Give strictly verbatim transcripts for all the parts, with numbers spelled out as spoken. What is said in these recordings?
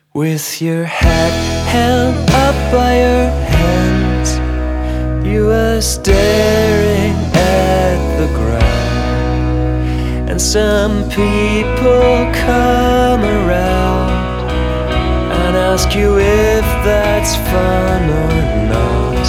With your head held up by your hands, you are staring at the ground, and some people come around and ask you if that's fun or not.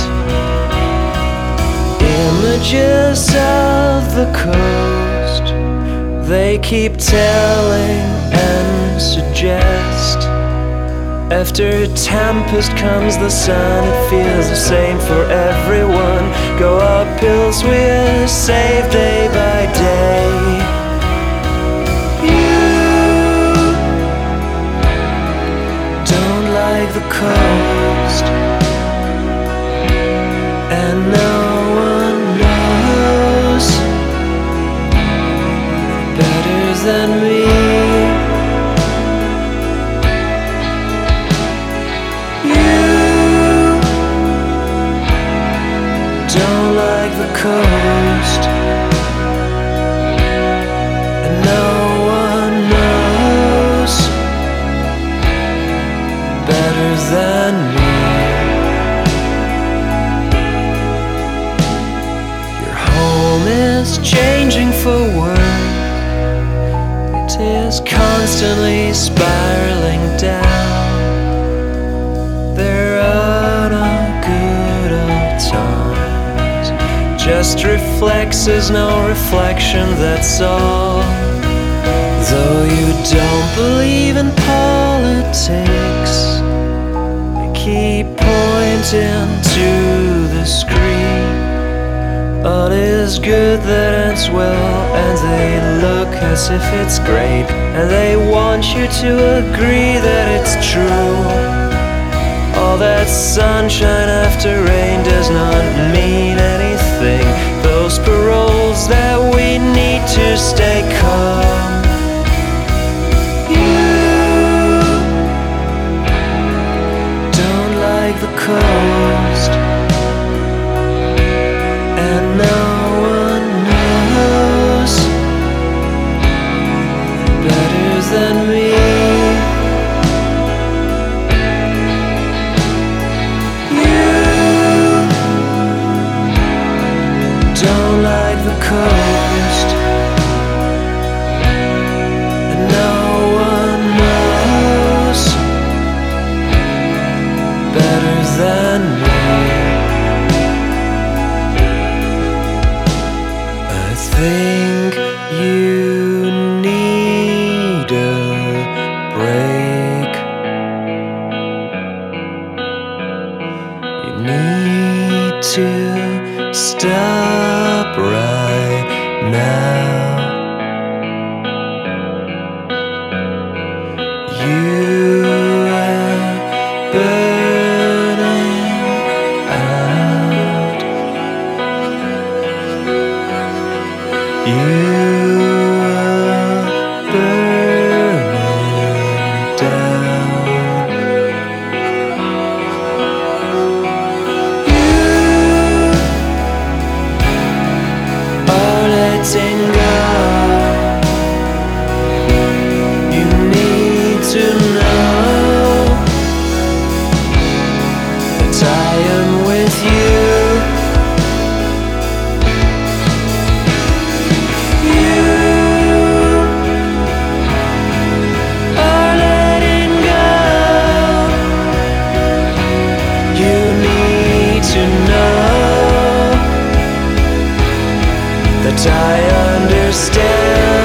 Images of the coast, they keep telling and suggest. After a tempest comes the sun, it feels the same for everyone. Go up hills, we're saved day by day. You don't like the coast, and no one knows better than me. Don't like the coast, and no one knows better than me. Your home is changing for work. It is constantly spiraling down. There are no good old times, just reflexes, no reflection, that's all. Though you don't believe in politics, they keep pointing to the screen. All is good that ends well, and they look as if it's great, and they want you to agree that it's true. All that sunshine after rain does not mean anything. Those paroles that we need to stay calm. You don't like the coast, and no one knows better than me. Don't like the coast, and no one knows better than me. I think you need a break. You need to stop right now. You are burning out. You are burning down. Letting go. You need to know that I am with you. You are letting go. You need to know that I understand.